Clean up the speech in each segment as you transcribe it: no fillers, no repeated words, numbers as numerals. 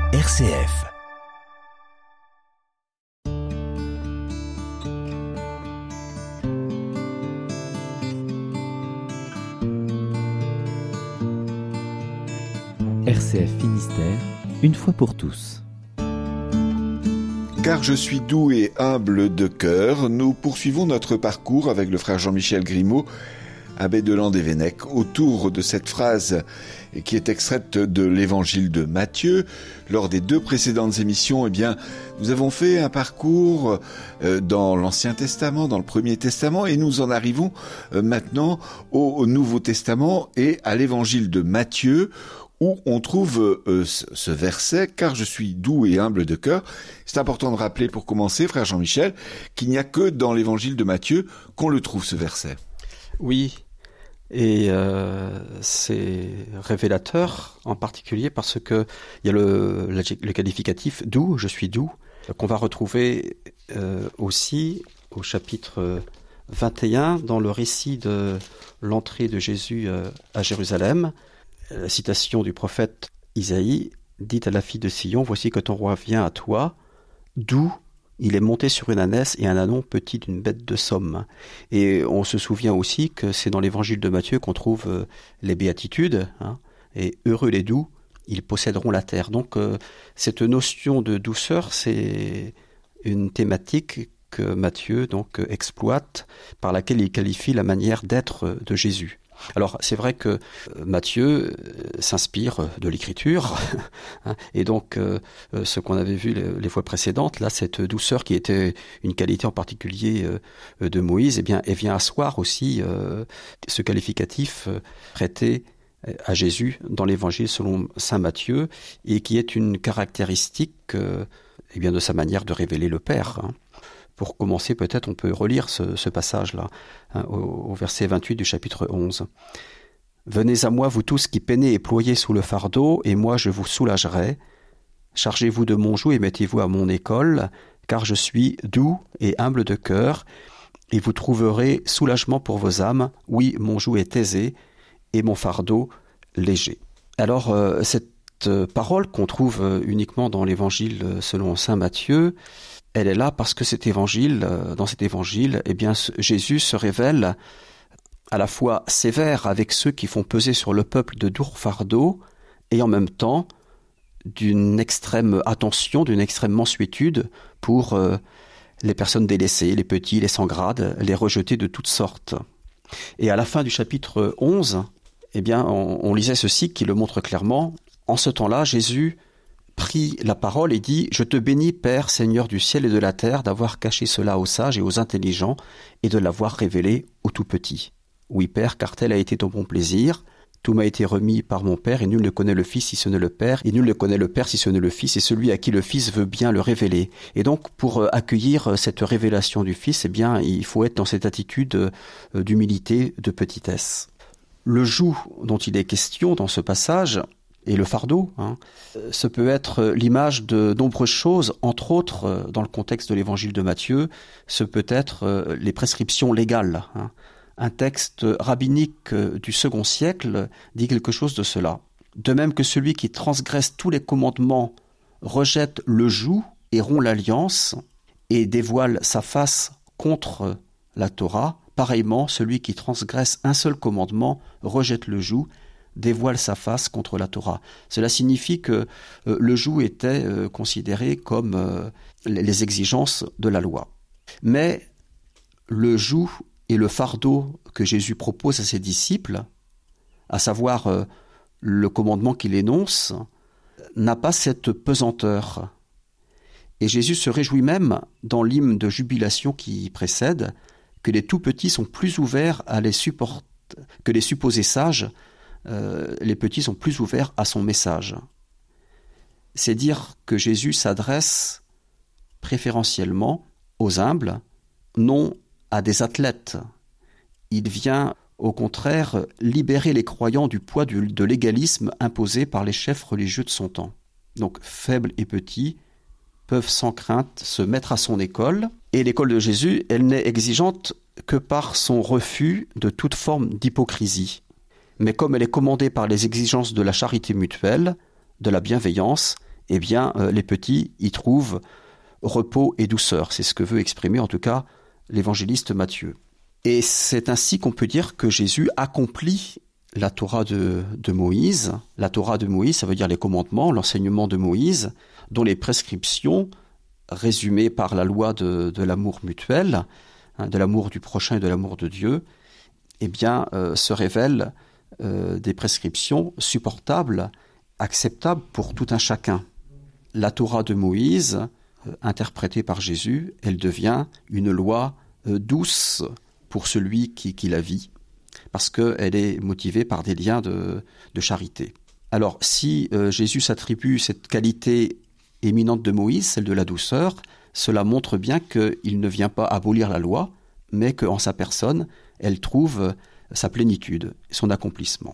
RCF. RCF Finistère, une fois pour tous. Car je suis doux et humble de cœur, nous poursuivons notre parcours avec le frère Jean-Michel Grimaud, abbé de Landévennec, autour de cette phrase qui est extraite de l'évangile de Matthieu. Lors des 2 précédentes émissions, nous avons fait un parcours dans l'Ancien Testament, dans le Premier Testament, et nous en arrivons maintenant au Nouveau Testament et à l'évangile de Matthieu, où on trouve ce verset « Car je suis doux et humble de cœur ». C'est important de rappeler pour commencer, frère Jean-Michel, qu'il n'y a que dans l'évangile de Matthieu qu'on le trouve, ce verset. Oui, et c'est révélateur en particulier parce que il y a le qualificatif « doux »,« je suis doux », qu'on va retrouver aussi au chapitre 21 dans le récit de l'entrée de Jésus à Jérusalem. La citation du prophète Isaïe dit à la fille de Sion, « Voici que ton roi vient à toi, doux, il est monté sur une ânesse et un ânon petit d'une bête de somme. » Et on se souvient aussi que c'est dans l'évangile de Matthieu qu'on trouve les béatitudes, et heureux les doux, ils posséderont la terre. Donc cette notion de douceur, c'est une thématique que Matthieu exploite, par laquelle il qualifie la manière d'être de Jésus. Alors c'est vrai que Matthieu s'inspire de l'écriture et donc ce qu'on avait vu les fois précédentes, là cette douceur qui était une qualité en particulier de Moïse, elle vient asseoir aussi ce qualificatif prêté à Jésus dans l'évangile selon saint Matthieu et qui est une caractéristique de sa manière de révéler le Père. Pour commencer, peut-être on peut relire ce passage-là, au verset 28 du chapitre 11. « Venez à moi, vous tous qui peinez et ployez sous le fardeau, et moi je vous soulagerai. Chargez-vous de mon joug et mettez-vous à mon école, car je suis doux et humble de cœur, et vous trouverez soulagement pour vos âmes. Oui, mon joug est aisé, et mon fardeau léger. » Alors, cette parole qu'on trouve uniquement dans l'évangile selon saint Matthieu, elle est là parce que dans cet évangile, Jésus se révèle à la fois sévère avec ceux qui font peser sur le peuple de lourds fardeaux et en même temps d'une extrême attention, d'une extrême mansuétude pour les personnes délaissées, les petits, les sans grade, les rejetés de toutes sortes. Et à la fin du chapitre 11, on lisait ceci qui le montre clairement. En ce temps-là, Jésus prit la parole et dit « Je te bénis, Père, Seigneur du ciel et de la terre, d'avoir caché cela aux sages et aux intelligents et de l'avoir révélé aux tout-petits. Oui, Père, car tel a été ton bon plaisir. Tout m'a été remis par mon Père, et nul ne connaît le Fils si ce n'est le Père, et nul ne connaît le Père si ce n'est le Fils, et celui à qui le Fils veut bien le révéler. » Et donc, pour accueillir cette révélation du Fils, il faut être dans cette attitude d'humilité, de petitesse. Le joug dont il est question dans ce passage, et le fardeau, ce peut être l'image de nombreuses choses, entre autres, dans le contexte de l'évangile de Matthieu, ce peut être les prescriptions légales. Un texte rabbinique du second siècle dit quelque chose de cela. De même que celui qui transgresse tous les commandements rejette le joug et rompt l'alliance et dévoile sa face contre la Torah, pareillement, celui qui transgresse un seul commandement rejette le joug, dévoile sa face contre la Torah. Cela signifie que le joug était considéré comme les exigences de la loi. Mais le joug et le fardeau que Jésus propose à ses disciples, à savoir le commandement qu'il énonce, n'a pas cette pesanteur. Et Jésus se réjouit même, dans l'hymne de jubilation qui précède, que les tout-petits sont plus ouverts à les supporter, que les supposés sages, les petits sont plus ouverts à son message. C'est dire que Jésus s'adresse préférentiellement aux humbles, non à des athlètes. Il vient, au contraire, libérer les croyants du poids de l'égalisme imposé par les chefs religieux de son temps. Donc, faibles et petits peuvent sans crainte se mettre à son école. Et l'école de Jésus, elle n'est exigeante que par son refus de toute forme d'hypocrisie. Mais comme elle est commandée par les exigences de la charité mutuelle, de la bienveillance eh bien, les petits y trouvent repos et douceur. C'est ce que veut exprimer en tout cas l'évangéliste Matthieu. Et c'est ainsi qu'on peut dire que Jésus accomplit la Torah de Moïse. La Torah de Moïse, ça veut dire les commandements, l'enseignement de Moïse, dont les prescriptions, résumées par la loi de l'amour mutuel, de l'amour du prochain et de l'amour de Dieu, eh bien, se révèlent des prescriptions supportables, acceptables pour tout un chacun. La Torah de Moïse, interprétée par Jésus, elle devient une loi douce pour celui qui la vit, parce qu'elle est motivée par des liens de charité. Alors, si Jésus s'attribue cette qualité éminente de Moïse, celle de la douceur, cela montre bien qu'il ne vient pas abolir la loi, mais qu'en sa personne, elle trouve sa plénitude, son accomplissement.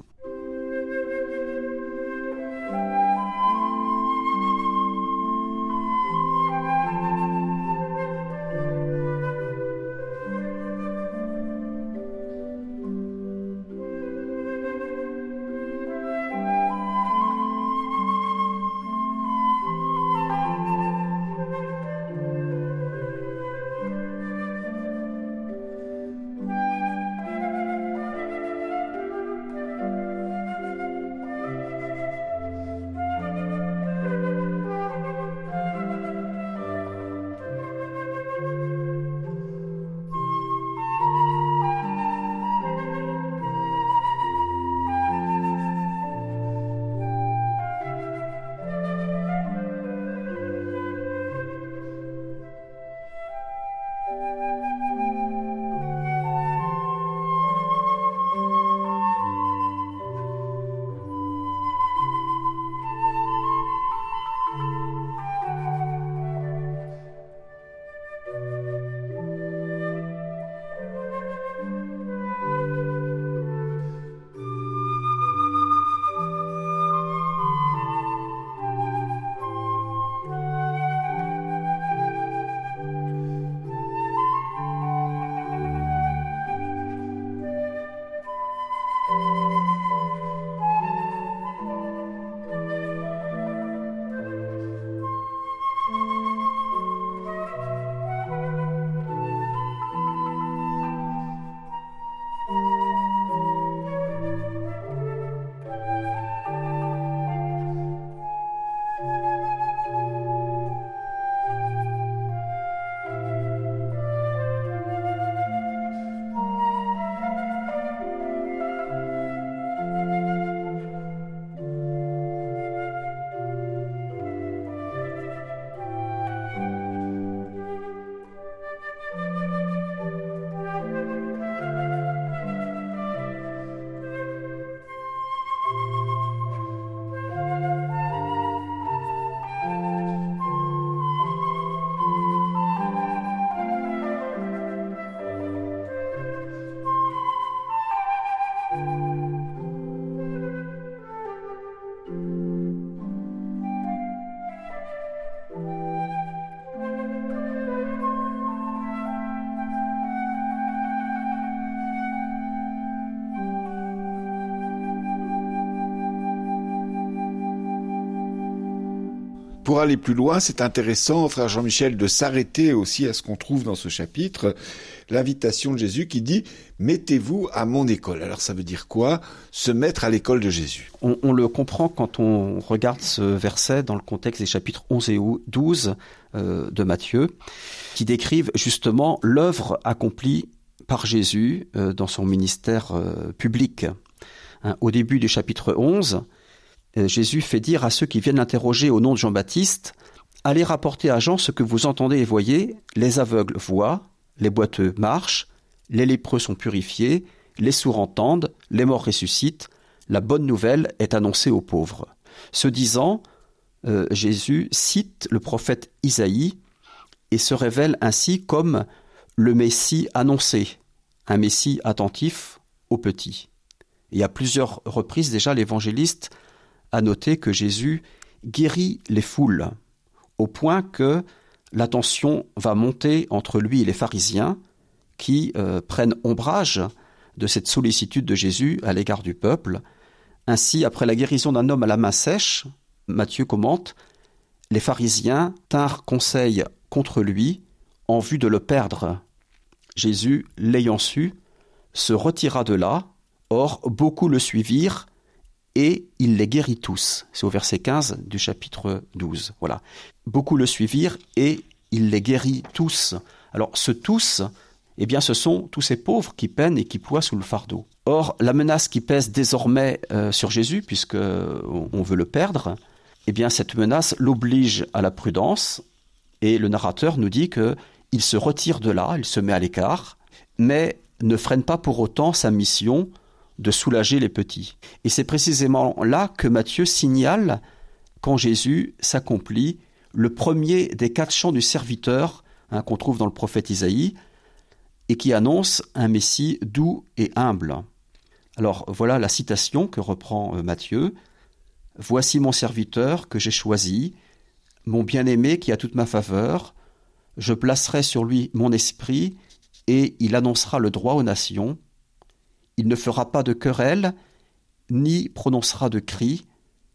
Pour aller plus loin, c'est intéressant, frère Jean-Michel, de s'arrêter aussi à ce qu'on trouve dans ce chapitre, l'invitation de Jésus qui dit « Mettez-vous à mon école ». Alors ça veut dire quoi ? Se mettre à l'école de Jésus. On le comprend quand on regarde ce verset dans le contexte des chapitres 11 et 12 de Matthieu, qui décrivent justement l'œuvre accomplie par Jésus dans son ministère public. Au début du chapitre 11, Jésus fait dire à ceux qui viennent l'interroger au nom de Jean-Baptiste « Allez rapporter à Jean ce que vous entendez et voyez, les aveugles voient, les boiteux marchent, les lépreux sont purifiés, les sourds entendent, les morts ressuscitent, la bonne nouvelle est annoncée aux pauvres. » Ce disant, Jésus cite le prophète Isaïe et se révèle ainsi comme le Messie annoncé, un Messie attentif aux petits. Et à plusieurs reprises déjà, l'évangéliste a noté que Jésus guérit les foules, au point que la tension va monter entre lui et les pharisiens qui prennent ombrage de cette sollicitude de Jésus à l'égard du peuple. Ainsi, après la guérison d'un homme à la main sèche, Matthieu commente les pharisiens tinrent conseil contre lui en vue de le perdre. Jésus, l'ayant su, se retira de là. Or, beaucoup le suivirent et il les guérit tous. C'est au verset 15 du chapitre 12. Voilà. Beaucoup le suivirent et il les guérit tous. Alors, ce tous, eh bien, ce sont tous ces pauvres qui peinent et qui ploient sous le fardeau. Or, la menace qui pèse désormais sur Jésus, puisqu'on veut le perdre, eh bien, cette menace l'oblige à la prudence. Et le narrateur nous dit qu'il se retire de là, il se met à l'écart, mais ne freine pas pour autant sa mission de soulager les petits. Et c'est précisément là que Matthieu signale, quand Jésus s'accomplit, le premier des 4 chants du serviteur qu'on trouve dans le prophète Isaïe, et qui annonce un Messie doux et humble. Alors voilà la citation que reprend Matthieu. « Voici mon serviteur que j'ai choisi, mon bien-aimé qui a toute ma faveur. Je placerai sur lui mon esprit, et il annoncera le droit aux nations. Il ne fera pas de querelle, ni prononcera de cris.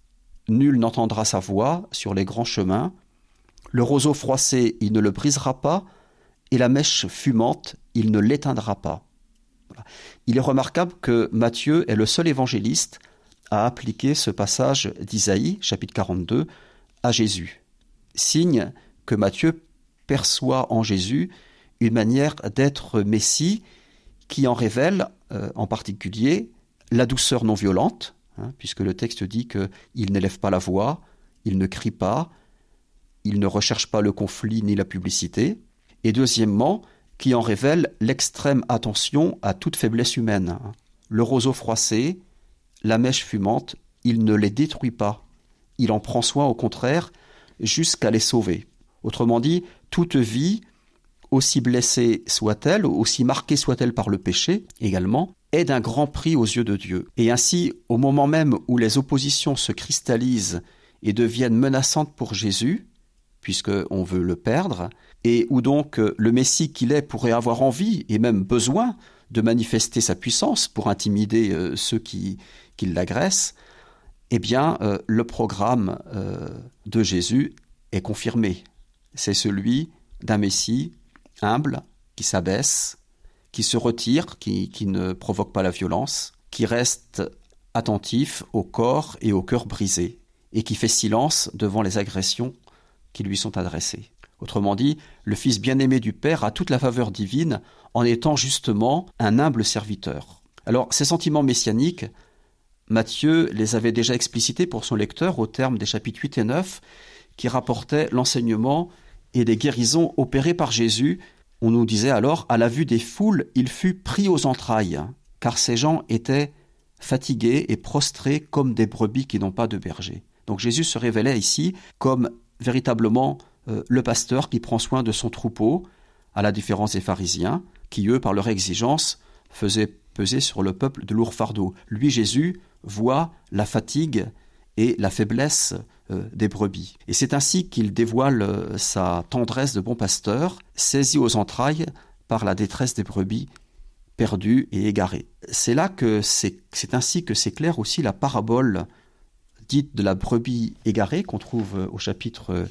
Nul n'entendra sa voix sur les grands chemins. Le roseau froissé, il ne le brisera pas, et la mèche fumante, il ne l'éteindra pas. » Voilà. Il est remarquable que Matthieu est le seul évangéliste à appliquer ce passage d'Isaïe, chapitre 42, à Jésus. Signe que Matthieu perçoit en Jésus une manière d'être Messie qui en révèle en particulier la douceur non violente, puisque le texte dit qu'il n'élève pas la voix, il ne crie pas, il ne recherche pas le conflit ni la publicité, et deuxièmement, qui en révèle l'extrême attention à toute faiblesse humaine. Le roseau froissé, la mèche fumante, il ne les détruit pas, il en prend soin au contraire jusqu'à les sauver. Autrement dit, toute vie, aussi blessée soit-elle, aussi marquée soit-elle par le péché également, est d'un grand prix aux yeux de Dieu. Et ainsi, au moment même où les oppositions se cristallisent et deviennent menaçantes pour Jésus, puisqu'on veut le perdre, et où donc le Messie qu'il est pourrait avoir envie et même besoin de manifester sa puissance pour intimider ceux qui l'agressent, eh bien, le programme de Jésus est confirmé. C'est celui d'un Messie humble, qui s'abaisse, qui se retire, qui ne provoque pas la violence, qui reste attentif au corps et au cœur brisés, et qui fait silence devant les agressions qui lui sont adressées. Autrement dit, le Fils bien-aimé du Père a toute la faveur divine en étant justement un humble serviteur. Alors, ces sentiments messianiques, Matthieu les avait déjà explicités pour son lecteur au terme des chapitres 8 et 9, qui rapportaient l'enseignement et les guérisons opérées par Jésus. On nous disait alors, à la vue des foules, il fut pris aux entrailles, car ces gens étaient fatigués et prostrés comme des brebis qui n'ont pas de berger. Donc Jésus se révélait ici comme véritablement le pasteur qui prend soin de son troupeau, à la différence des pharisiens, qui eux, par leur exigence, faisaient peser sur le peuple de lourds fardeaux. Lui, Jésus, voit la fatigue et la faiblesse des brebis. Et c'est ainsi qu'il dévoile sa tendresse de bon pasteur, saisi aux entrailles par la détresse des brebis perdues et égarées. C'est là que c'est ainsi que s'éclaire aussi la parabole dite de la brebis égarée qu'on trouve au chapitre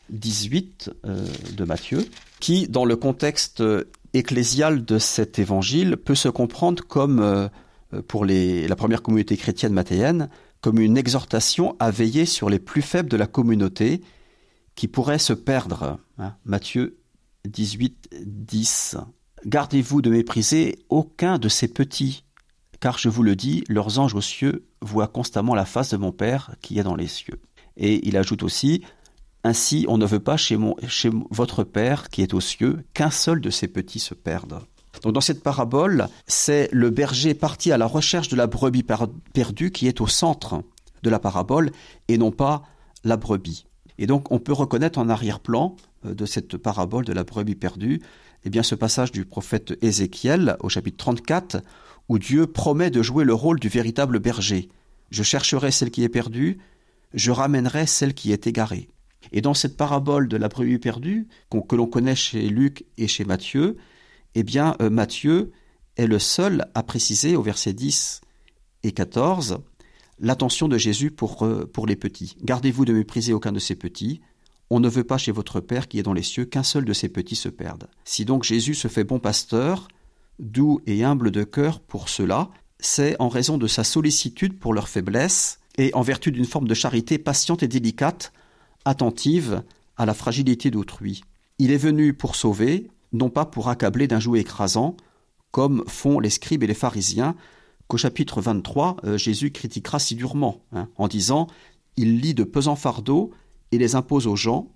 18 de Matthieu, qui, dans le contexte ecclésial de cet évangile, peut se comprendre comme, pour la première communauté chrétienne mathéenne, comme une exhortation à veiller sur les plus faibles de la communauté qui pourraient se perdre. Matthieu 18, 10. « Gardez-vous de mépriser aucun de ces petits, car je vous le dis, leurs anges aux cieux voient constamment la face de mon Père qui est dans les cieux. » Et il ajoute aussi, « Ainsi, on ne veut pas chez votre Père qui est aux cieux qu'un seul de ces petits se perde. » Donc dans cette parabole, c'est le berger parti à la recherche de la brebis perdue qui est au centre de la parabole et non pas la brebis. Et donc on peut reconnaître en arrière-plan de cette parabole de la brebis perdue, eh bien ce passage du prophète Ézéchiel au chapitre 34 où Dieu promet de jouer le rôle du véritable berger. Je chercherai celle qui est perdue, je ramènerai celle qui est égarée. Et dans cette parabole de la brebis perdue, que l'on connaît chez Luc et chez Matthieu, eh bien, Matthieu est le seul à préciser au verset 10 et 14 l'attention de Jésus pour les petits. « Gardez-vous de mépriser aucun de ces petits. On ne veut pas chez votre Père qui est dans les cieux qu'un seul de ses petits se perde. Si donc Jésus se fait bon pasteur, doux et humble de cœur pour ceux-là, c'est en raison de sa sollicitude pour leur faiblesse et en vertu d'une forme de charité patiente et délicate, attentive à la fragilité d'autrui. Il est venu pour sauver, non pas pour accabler d'un joug écrasant, comme font les scribes et les pharisiens, qu'au chapitre 23, Jésus critiquera si durement, en disant « Il lie de pesants fardeaux et les impose aux gens,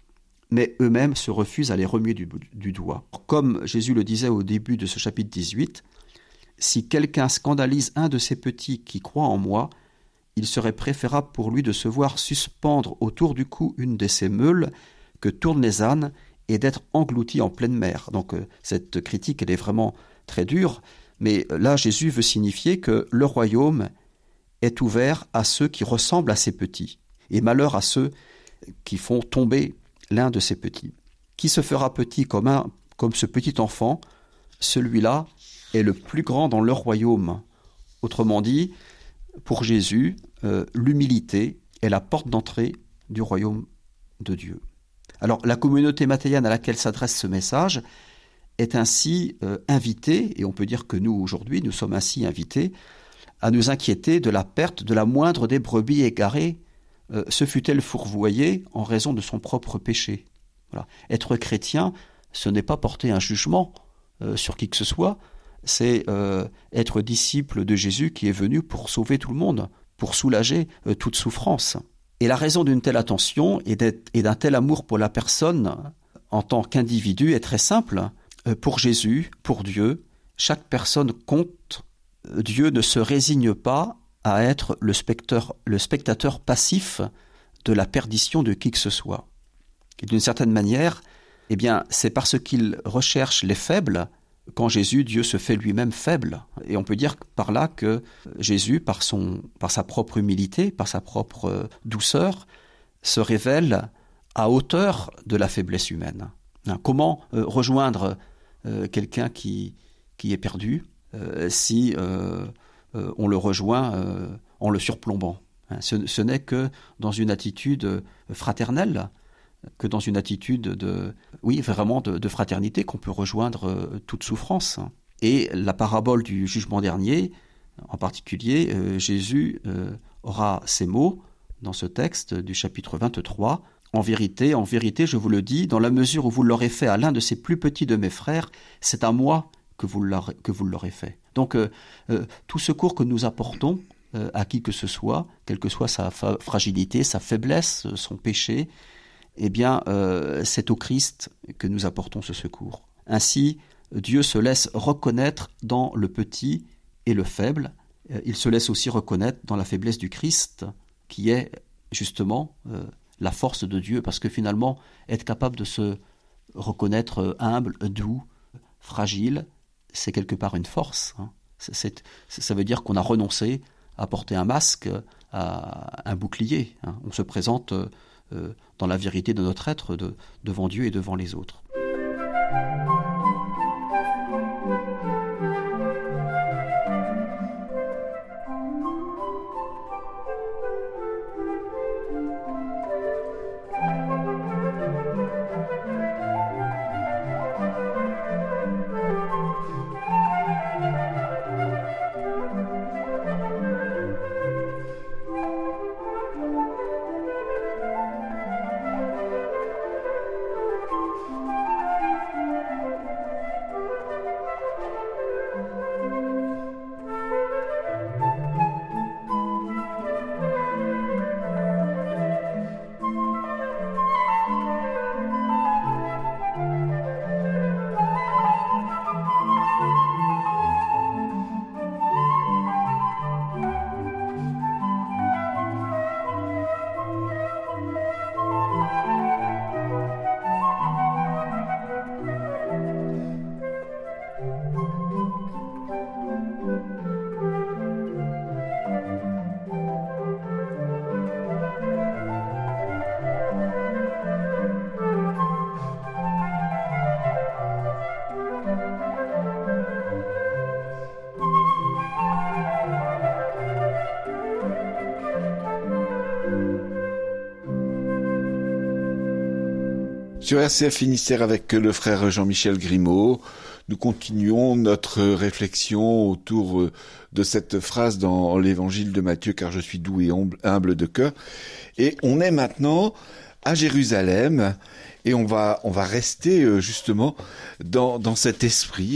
mais eux-mêmes se refusent à les remuer du doigt. » Comme Jésus le disait au début de ce chapitre 18, « Si quelqu'un scandalise un de ces petits qui croient en moi, il serait préférable pour lui de se voir suspendre autour du cou une de ces meules que tournent les ânes et d'être englouti en pleine mer. » Donc cette critique, elle est vraiment très dure, mais là Jésus veut signifier que le royaume est ouvert à ceux qui ressemblent à ces petits, et malheur à ceux qui font tomber l'un de ces petits. Qui se fera petit comme ce petit enfant, celui-là est le plus grand dans leur royaume. Autrement dit, pour Jésus, l'humilité est la porte d'entrée du royaume de Dieu. Alors, la communauté mathéienne à laquelle s'adresse ce message est ainsi invitée, et on peut dire que nous, aujourd'hui, nous sommes ainsi invités à nous inquiéter de la perte de la moindre des brebis égarées, se fût-elle fourvoyée en raison de son propre péché. Voilà. Être chrétien, ce n'est pas porter un jugement sur qui que ce soit, c'est être disciple de Jésus qui est venu pour sauver tout le monde, pour soulager toute souffrance. Et la raison d'une telle attention et d'un tel amour pour la personne en tant qu'individu est très simple. Pour Jésus, pour Dieu, chaque personne compte. Dieu ne se résigne pas à être le spectateur passif de la perdition de qui que ce soit. Et d'une certaine manière, eh bien, c'est parce qu'il recherche les faibles qu'en Jésus, Dieu se fait lui-même faible. Et on peut dire par là que Jésus, par sa propre humilité, par sa propre douceur, se révèle à hauteur de la faiblesse humaine. Comment rejoindre quelqu'un qui est perdu si on le rejoint en le surplombant? Ce n'est que dans une attitude fraternelle, que dans une attitude de fraternité qu'on peut rejoindre toute souffrance. Et la parabole du jugement dernier, en particulier, Jésus aura ces mots dans ce texte du chapitre 23. En vérité, je vous le dis, dans la mesure où vous l'aurez fait à l'un de ces plus petits de mes frères, c'est à moi que vous l'aurez fait. Donc, tout secours que nous apportons à qui que ce soit, quelle que soit sa fragilité, sa faiblesse, son péché, eh bien, c'est au Christ que nous apportons ce secours. Ainsi, Dieu se laisse reconnaître dans le petit et le faible. Il se laisse aussi reconnaître dans la faiblesse du Christ, qui est justement la force de Dieu, parce que finalement, être capable de se reconnaître humble, doux, fragile, c'est quelque part une force. Ça veut dire qu'on a renoncé à porter un masque, à un bouclier. On se présente dans la vérité de notre être devant Dieu et devant les autres. Sur RCF Finistère avec le frère Jean-Michel Grimaud, nous continuons notre réflexion autour de cette phrase dans l'évangile de Matthieu, car je suis doux et humble de cœur. Et on est maintenant à Jérusalem et on va rester justement dans cet esprit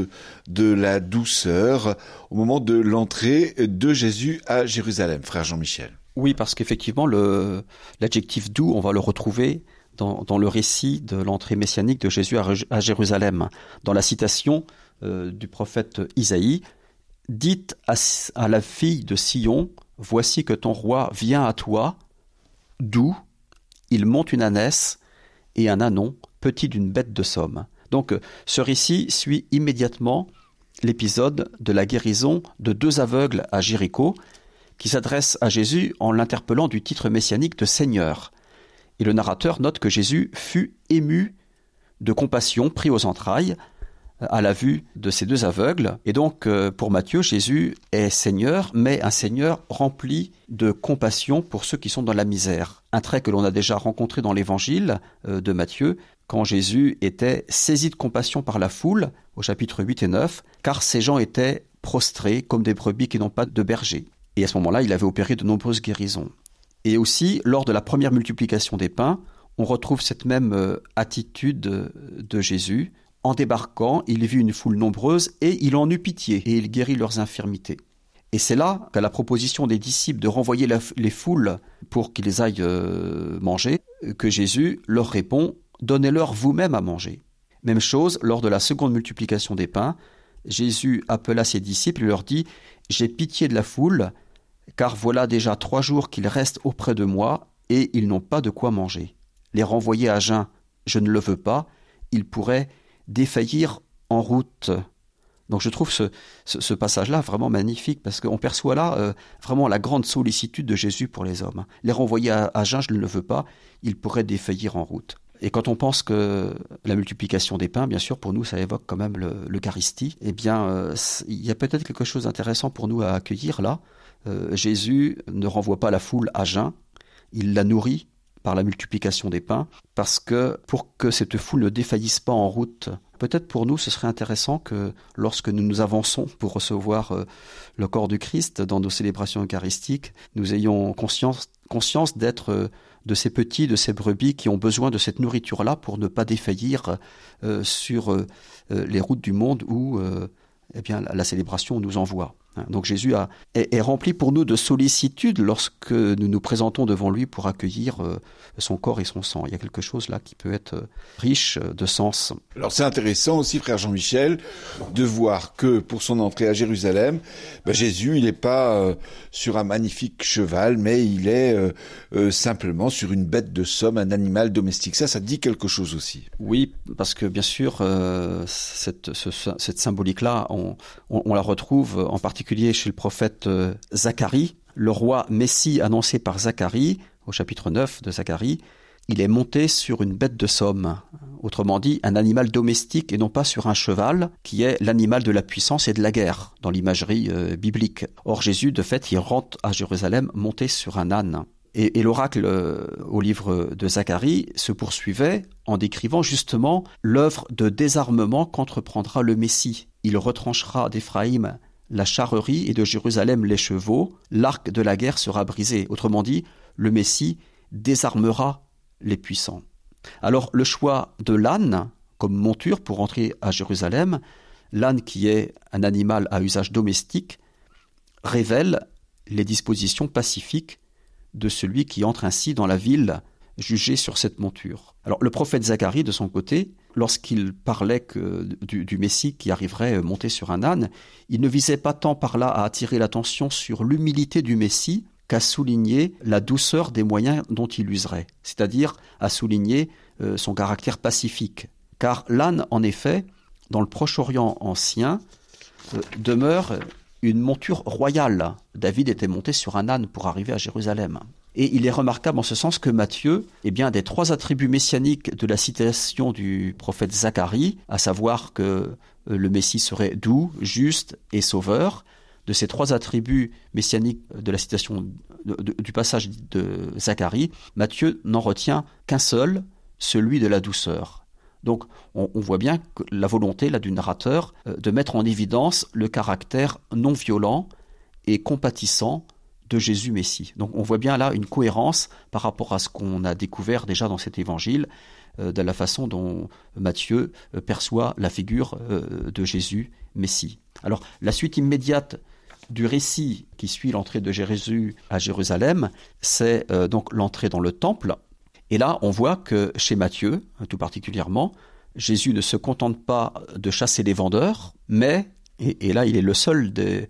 de la douceur au moment de l'entrée de Jésus à Jérusalem, frère Jean-Michel. Oui, parce qu'effectivement, l'adjectif doux, on va le retrouver dans le récit de l'entrée messianique de Jésus à Jérusalem. Dans la citation du prophète Isaïe, « Dites à la fille de Sion, voici que ton roi vient à toi, doux, il monte une ânesse et un ânon, petit d'une bête de somme. » Donc ce récit suit immédiatement l'épisode de la guérison de 2 aveugles à Jéricho, qui s'adressent à Jésus en l'interpellant du titre messianique de Seigneur. Et le narrateur note que Jésus fut ému de compassion, pris aux entrailles, à la vue de ces 2 aveugles. Et donc, pour Matthieu, Jésus est Seigneur, mais un Seigneur rempli de compassion pour ceux qui sont dans la misère. Un trait que l'on a déjà rencontré dans l'évangile de Matthieu, quand Jésus était saisi de compassion par la foule, au chapitre 8 et 9, car ces gens étaient prostrés comme des brebis qui n'ont pas de berger. Et à ce moment-là, il avait opéré de nombreuses guérisons. Et aussi, lors de la première multiplication des pains, on retrouve cette même attitude de Jésus. En débarquant, il vit une foule nombreuse et il en eut pitié et il guérit leurs infirmités. Et c'est là qu'à la proposition des disciples de renvoyer les foules pour qu'ils aillent manger, que Jésus leur répond « Donnez-leur vous-même à manger ». Même chose, lors de la seconde multiplication des pains, Jésus appela ses disciples et leur dit « J'ai pitié de la foule, car voilà déjà 3 jours qu'ils restent auprès de moi et ils n'ont pas de quoi manger. Les renvoyer à jeun, je ne le veux pas, ils pourraient défaillir en route. » Donc je trouve ce passage-là vraiment magnifique, parce qu'on perçoit là vraiment la grande sollicitude de Jésus pour les hommes. Les renvoyer à jeun, je ne le veux pas, ils pourraient défaillir en route. Et quand on pense que la multiplication des pains, bien sûr, pour nous, ça évoque quand même l'Eucharistie, eh bien, il y a peut-être quelque chose d'intéressant pour nous à accueillir là. Jésus ne renvoie pas la foule à jeun, il la nourrit par la multiplication des pains, parce que pour que cette foule ne défaillisse pas en route, peut-être pour nous ce serait intéressant que lorsque nous nous avançons pour recevoir le corps du Christ dans nos célébrations eucharistiques, nous ayons conscience d'être de ces petits, de ces brebis qui ont besoin de cette nourriture-là pour ne pas défaillir sur les routes du monde où eh bien, la célébration nous envoie. Donc Jésus est rempli pour nous de sollicitude lorsque nous nous présentons devant lui pour accueillir son corps et son sang. Il y a quelque chose là qui peut être riche de sens. Alors c'est intéressant aussi, frère Jean-Michel, de voir que pour son entrée à Jérusalem, Jésus, il n'est pas sur un magnifique cheval, mais il est simplement sur une bête de somme, un animal domestique. Ça dit quelque chose aussi. Oui, parce que bien sûr, cette symbolique-là, on la retrouve en particulier chez le prophète Zacharie, le roi Messie annoncé par Zacharie, au chapitre 9 de Zacharie. Il est monté sur une bête de somme, autrement dit un animal domestique et non pas sur un cheval qui est l'animal de la puissance et de la guerre dans l'imagerie biblique. Or Jésus, de fait, il rentre à Jérusalem monté sur un âne. Et l'oracle au livre de Zacharie se poursuivait en décrivant justement l'œuvre de désarmement qu'entreprendra le Messie. Il retranchera d'Éphraïm la charrerie et de Jérusalem les chevaux, l'arc de la guerre sera brisé. Autrement dit, le Messie désarmera les puissants. Alors le choix de l'âne comme monture pour entrer à Jérusalem, l'âne qui est un animal à usage domestique, révèle les dispositions pacifiques de celui qui entre ainsi dans la ville jugé sur cette monture. Alors le prophète Zacharie, de son côté, lorsqu'il parlait du Messie qui arriverait monté sur un âne, il ne visait pas tant par là à attirer l'attention sur l'humilité du Messie qu'à souligner la douceur des moyens dont il userait, c'est-à-dire à souligner son caractère pacifique. Car l'âne, en effet, dans le Proche-Orient ancien, demeure une monture royale. David était monté sur un âne pour arriver à Jérusalem. Et il est remarquable en ce sens que Matthieu, des 3 attributs messianiques de la citation du prophète Zacharie, à savoir que le Messie serait doux, juste et sauveur, de ces 3 attributs messianiques de la citation du passage de Zacharie, Matthieu n'en retient qu'un seul, celui de la douceur. Donc on voit bien que la volonté là, du narrateur de mettre en évidence le caractère non violent et compatissant de Jésus Messie. Donc on voit bien là une cohérence par rapport à ce qu'on a découvert déjà dans cet évangile, de la façon dont Matthieu perçoit la figure de Jésus Messie. Alors la suite immédiate du récit qui suit l'entrée de Jésus à Jérusalem, c'est donc l'entrée dans le temple. Et là, on voit que chez Matthieu, tout particulièrement, Jésus ne se contente pas de chasser les vendeurs, mais, et là il est le seul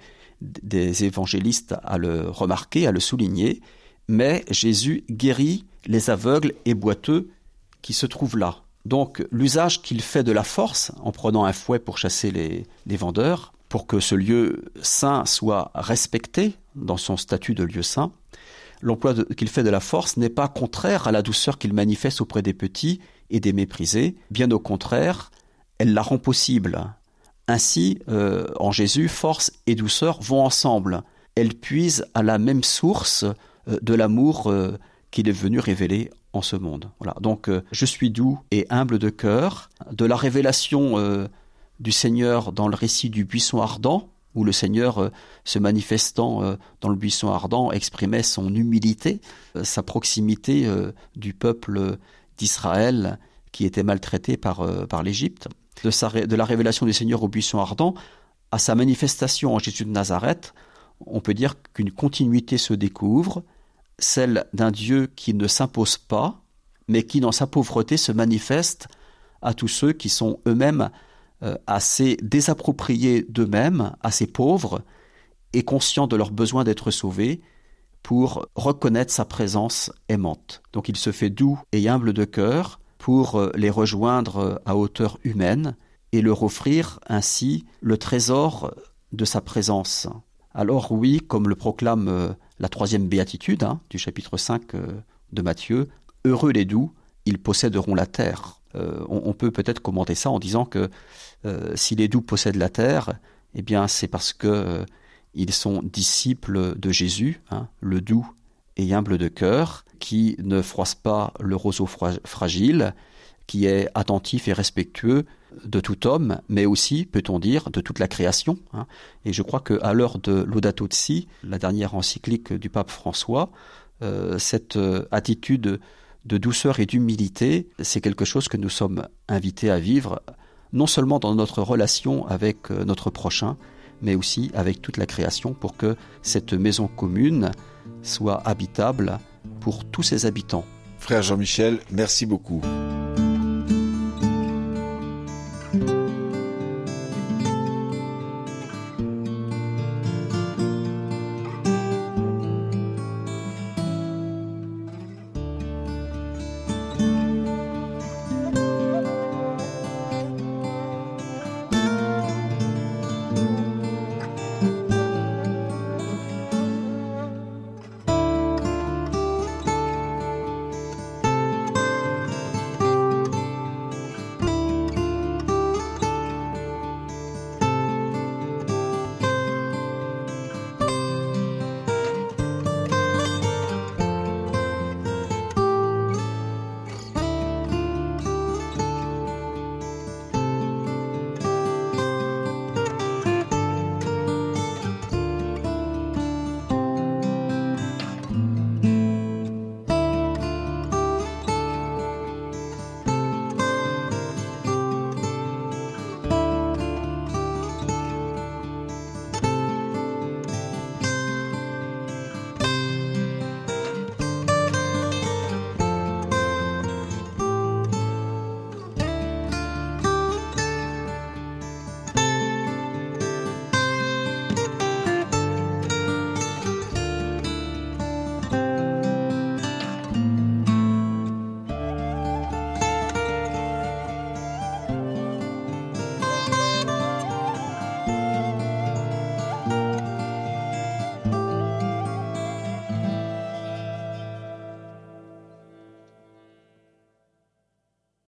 des évangélistes à le remarquer, à le souligner, mais Jésus guérit les aveugles et boiteux qui se trouvent là. Donc l'usage qu'il fait de la force, en prenant un fouet pour chasser les vendeurs, pour que ce lieu saint soit respecté dans son statut de lieu saint, l'emploi qu'il fait de la force n'est pas contraire à la douceur qu'il manifeste auprès des petits et des méprisés. Bien au contraire, elle la rend possible. Ainsi, en Jésus, force et douceur vont ensemble. Elles puisent à la même source de l'amour qu'il est venu révéler en ce monde. Voilà. Donc, je suis doux et humble de cœur. De la révélation du Seigneur dans le récit du buisson ardent, où le Seigneur, se manifestant dans le buisson ardent, exprimait son humilité, sa proximité du peuple d'Israël qui était maltraité par l'Égypte. De la révélation du Seigneur au buisson ardent à sa manifestation en Jésus de Nazareth, on peut dire qu'une continuité se découvre, celle d'un Dieu qui ne s'impose pas, mais qui dans sa pauvreté se manifeste à tous ceux qui sont eux-mêmes assez désappropriés d'eux-mêmes, assez pauvres et conscients de leur besoin d'être sauvés pour reconnaître sa présence aimante. Donc il se fait doux et humble de cœur pour les rejoindre à hauteur humaine et leur offrir ainsi le trésor de sa présence. Alors oui, comme le proclame la 3e béatitude du chapitre 5 de Matthieu, « Heureux les doux, ils posséderont la terre ». On peut peut-être commenter ça en disant que si les doux possèdent la terre, eh bien c'est parce que ils sont disciples de Jésus, le doux et humble de cœur, qui ne froisse pas le roseau fragile, qui est attentif et respectueux de tout homme, mais aussi, peut-on dire, de toute la création. Et je crois qu'à l'heure de Laudato Si, la dernière encyclique du pape François, cette attitude de douceur et d'humilité, c'est quelque chose que nous sommes invités à vivre, non seulement dans notre relation avec notre prochain, mais aussi avec toute la création, pour que cette maison commune soit habitable pour tous ses habitants. Frère Jean-Michel, merci beaucoup.